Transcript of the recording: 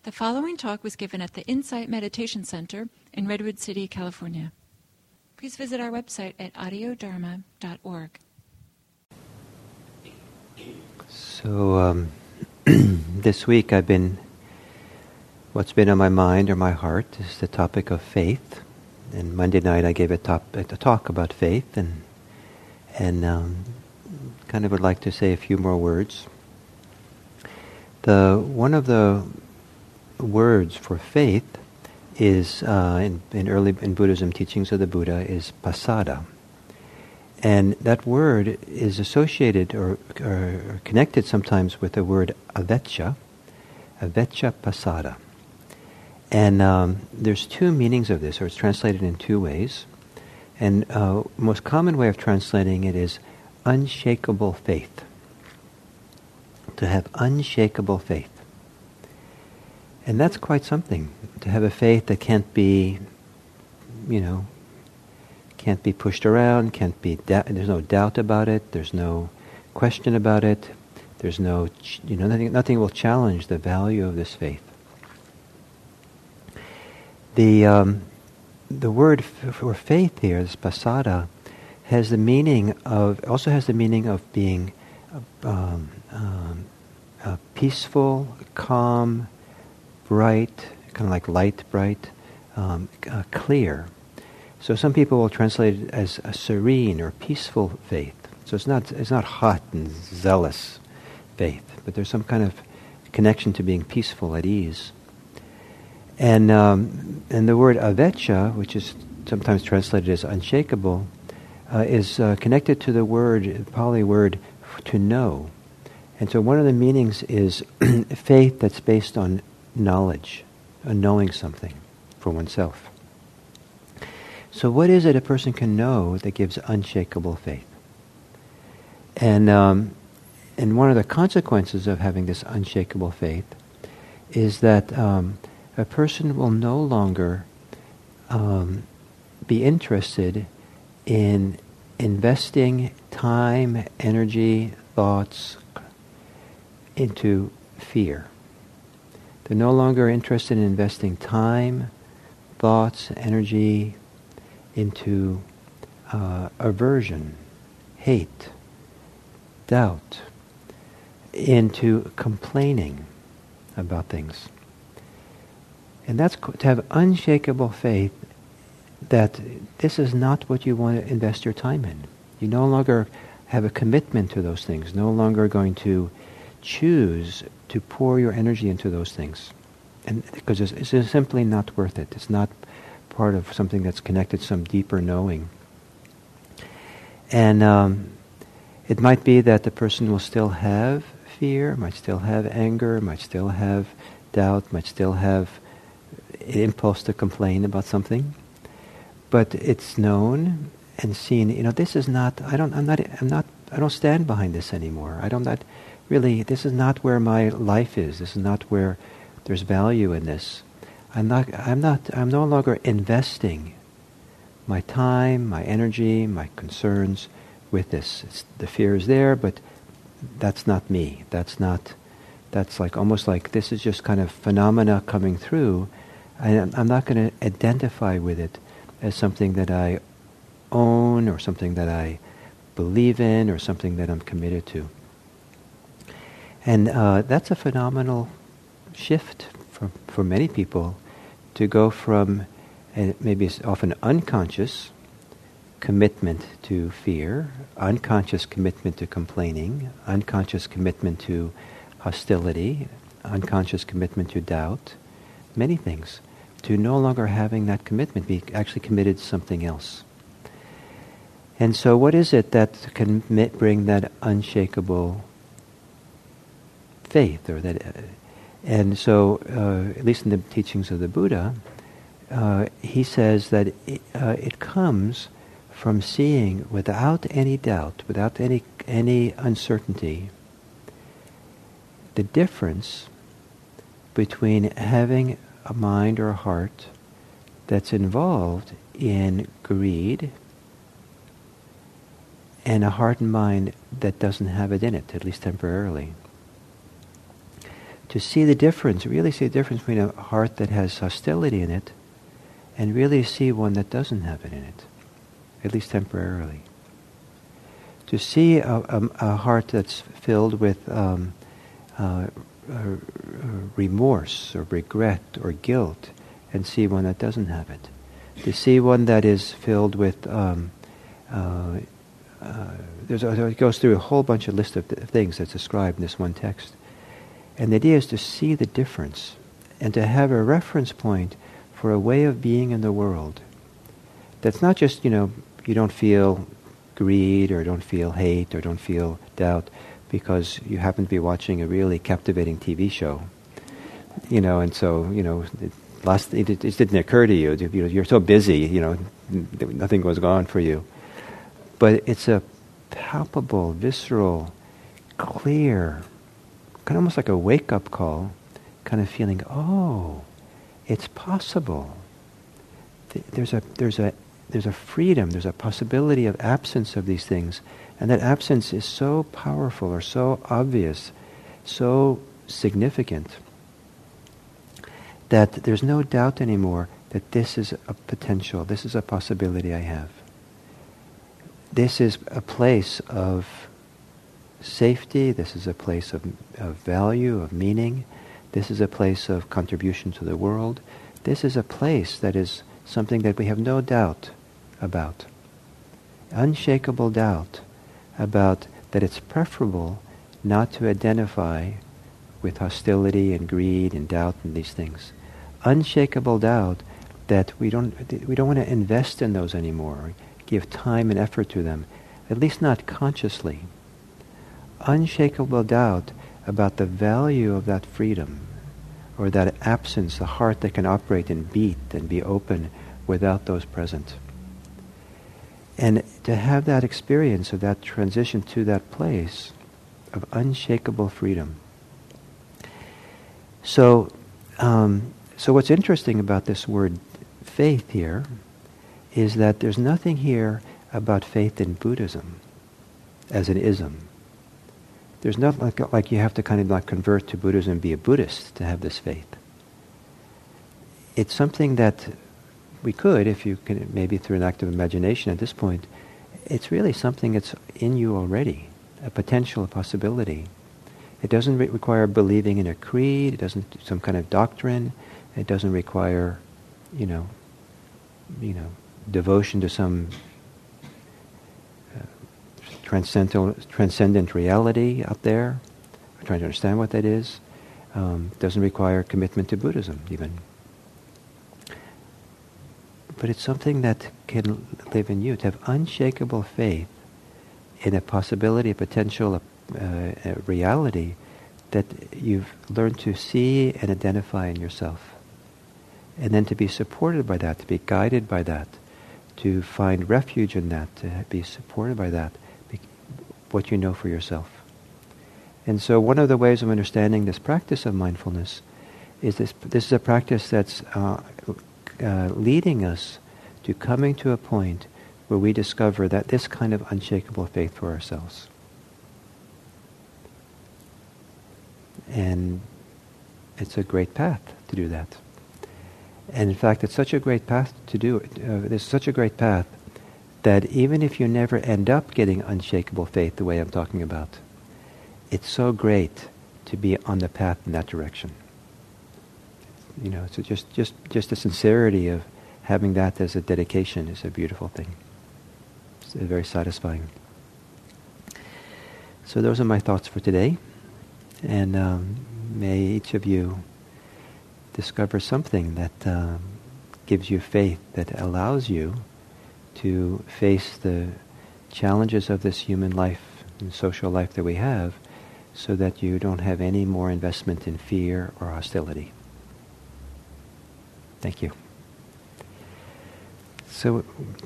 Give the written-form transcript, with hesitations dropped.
The following talk was given at the Insight Meditation Center in Redwood City, California. Please visit our website at audiodharma.org. So this week what's been on my mind or my heart is the topic of faith. And Monday night I gave a talk about faith and kind of would like to say a few more words. One of the words for faith is in Buddhism teachings of the Buddha is pasada, and that word is associated or connected sometimes with the word avecca pasada, and there's two meanings of this, or it's translated in two ways, and most common way of translating it is unshakable faith. To have unshakable faith. And that's quite something, to have a faith that can't be pushed around, there's no doubt about it, there's no question about it, there's no, nothing will challenge the value of this faith. The word for faith here, this pasada, has the meaning of being peaceful, calm, bright, kind of like light, bright, clear. So some people will translate it as a serene or peaceful faith. So it's not hot and zealous faith, but there's some kind of connection to being peaceful, at ease. And the word avecca, which is sometimes translated as unshakable, is connected to the Pali word to know. And so one of the meanings is faith that's based on knowledge, on knowing something for oneself. So what is it a person can know that gives unshakable faith? And one of the consequences of having this unshakable faith is that a person will no longer be interested in investing time, energy, thoughts into fear. They're no longer interested in investing time, thoughts, energy into aversion, hate, doubt, into complaining about things. And that's to have unshakable faith that this is not what you want to invest your time in. You no longer have a commitment to those things, no longer going to choose to pour your energy into those things. And because it's simply not worth it. It's not part of something that's connected to some deeper knowing. And it might be that the person will still have fear, might still have anger, might still have doubt, might still have impulse to complain about something. But it's known and seen. This is not. I don't stand behind this anymore. This is not where my life is. This is not where there's value in this. I'm no longer investing my time, my energy, my concerns with this. The fear is there, but that's not me. That's almost like this is just kind of phenomena coming through. I'm not going to identify with it as something that I own or something that I believe in or something that I'm committed to. And that's a phenomenal shift for many people to go from maybe it's often unconscious commitment to fear, unconscious commitment to complaining, unconscious commitment to hostility, unconscious commitment to doubt, many things, to no longer having that commitment, be actually committed to something else. And so what is it that can bring that unshakable faith, or that? And so, at least in the teachings of the Buddha, he says that it comes from seeing without any doubt, without any uncertainty, the difference between having a mind or a heart that's involved in greed and a heart and mind that doesn't have it in it, at least temporarily. to see the difference, really see the difference between a heart that has hostility in it and really see one that doesn't have it in it, at least temporarily. To see a heart that's filled with remorse or regret or guilt and see one that doesn't have it. To see one that is filled with, it goes through a whole bunch of list of things that's described in this one text. And the idea is to see the difference and to have a reference point for a way of being in the world that's not just, you don't feel greed or don't feel hate or don't feel doubt because you happen to be watching a really captivating TV show, and so, it just didn't occur to you. You're so busy, nothing goes on for you. But it's a palpable, visceral, clear, kind of almost like a wake-up call, kind of feeling, oh, it's possible. There's a freedom, there's a possibility of absence of these things, and that absence is so powerful or so obvious, so significant, that there's no doubt anymore that this is a potential, this is a possibility I have. This is a place of safety, this is a place of value, of meaning, this is a place of contribution to the world, this is a place that is something that we have no doubt about. Unshakable doubt about that it's preferable not to identify with hostility and greed and doubt and these things. Unshakable doubt that we don't want to invest in those anymore, give time and effort to them, at least not consciously. Unshakable doubt about the value of that freedom, or that absence, the heart that can operate and beat and be open without those present. And to have that experience of that transition to that place of unshakable freedom. So what's interesting about this word faith here is that there's nothing here about faith in Buddhism as an ism. There's not like you have to kind of like convert to Buddhism and be a Buddhist to have this faith. It's something that we could, if you can, maybe through an act of imagination at this point, it's really something that's in you already, a potential, a possibility. It doesn't require believing in a creed, it doesn't some kind of doctrine, it doesn't require, devotion to some transcendent reality out there, or trying to understand what that is. Doesn't require commitment to Buddhism even. But it's something that can live in you, to have unshakable faith in a possibility, a potential, a reality that you've learned to see and identify in yourself. And then to be supported by that, to be guided by that, to find refuge in that, to be supported by that, what you know for yourself. And so one of the ways of understanding this practice of mindfulness is this is a practice that's leading us to coming to a point where we discover that this kind of unshakable faith for ourselves. And it's a great path to do that. And in fact, it's such a great path to do it. It's such a great path that even if you never end up getting unshakable faith the way I'm talking about, it's so great to be on the path in that direction. So just the sincerity of having that as a dedication is a beautiful thing. It's very satisfying. So those are my thoughts for today. And may each of you discover something that gives you faith, that allows you to face the challenges of this human life and social life that we have, so that you don't have any more investment in fear or hostility. Thank you. So